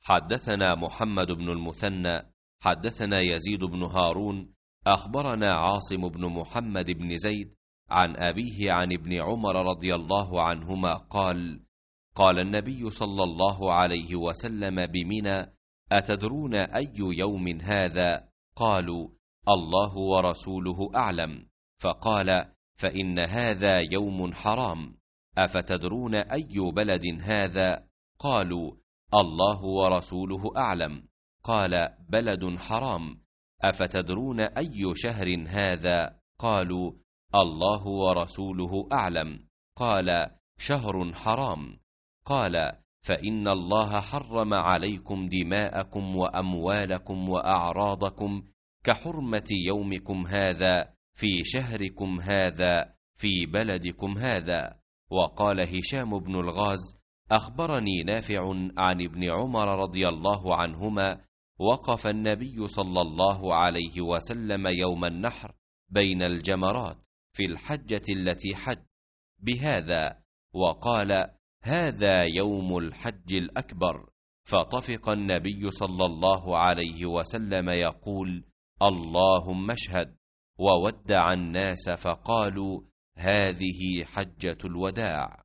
حدثنا محمد بن المثنى حدثنا يزيد بن هارون أخبرنا عاصم بن محمد بن زيد عن أبيه عن ابن عمر رضي الله عنهما قال: قال النبي صلى الله عليه وسلم بمنى: أتدرون أي يوم هذا؟ قالوا: الله ورسوله أعلم. فقال: فإن هذا يوم حرام. أفتدرون أي بلد هذا؟ قالوا: الله ورسوله أعلم. قال: بلد حرام. أفتدرون أي شهر هذا؟ قالوا: الله ورسوله أعلم. قال: شهر حرام. قال: فإن الله حرم عليكم دماءكم وأموالكم وأعراضكم كحرمة يومكم هذا في شهركم هذا في بلدكم هذا. وقال هشام بن الغاز: أخبرني نافع عن ابن عمر رضي الله عنهما: وقف النبي صلى الله عليه وسلم يوم النحر بين الجمرات في الحجة التي حج بهذا، وقال: هذا يوم الحج الأكبر. فطفق النبي صلى الله عليه وسلم يقول: اللهم اشهد، وودع الناس فقالوا: هذه حجة الوداع.